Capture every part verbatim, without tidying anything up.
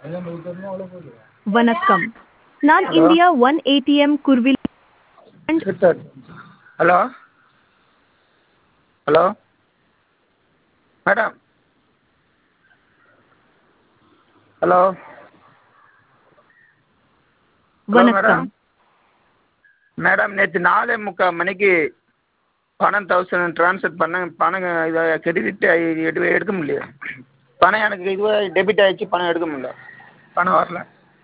வணக்கம். நான் hello India one ATM குர்வில் sir hello hello madam hello hello madam வணக்கம். மேடம் நேற்று நாலே முக்கால் மணிக்கு பணம் தௌசண்ட் ட்ரான்ஸ்ஃபர் பண்ண பணம் இதை கிரெடிட் எடு எடுக்க முடியல. பணம் எனக்கு இதுவாக டெபிட் ஆகிடுச்சு, பணம் எடுக்க முடியல, பணம் வரல.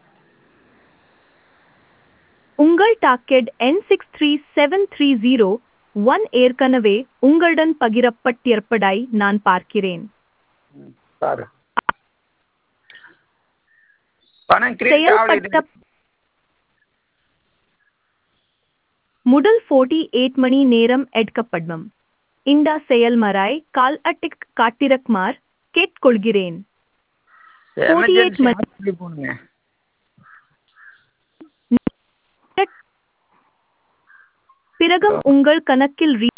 உங்கள் டாக்கெட் எண் six three seven three zero one ஏற்கனவே உங்களுடன் பகிரப்பட்டிருப்பதாய் நான் பார்க்கிறேன். ம் சார் பணம் கிரெடிட் செயல்பட்ட ஆகலை. முதல் நாற்பத்தி எட்டு மணி நேரம் எடுக்கப்படும். இந்த செயல்முறை கால் அட்டிக் காட்டிருக்குமாறு கேட்டுக்கொள்கிறேன். நாற்பத்தி எட்டு எமர்ஜென்சி மணி ஹாஸ்பிட்டல் போகணுங்க. பிறகும் உங்கள் கணக்கில் ரீ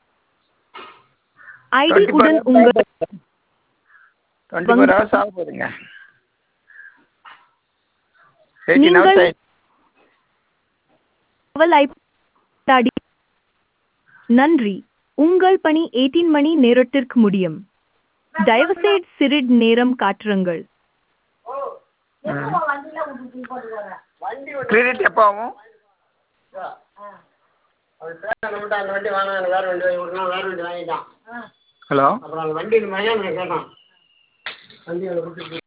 ஐடி டுவெண்ட்டி ஃபோர் உடன் ஹவர்ஸ் உங்கள் டுவெண்ட்டி ஃபோர் வங்கி ஹவர்ஸ் ஆக போகுதுங்க. எயிட்டீன் நீங்கள் ஹவர்ஸ் ஆயிடுச்சு. கவலைப்படாதீ- நன்றி. உங்கள் பணி பதினெட்டு மணி நேரத்திற்கு முடியும். தயவுசெய்து சிறிது நேரம் காத்திருங்கள். கிரெடிட் எப்போ ஆகும்? ஹலோ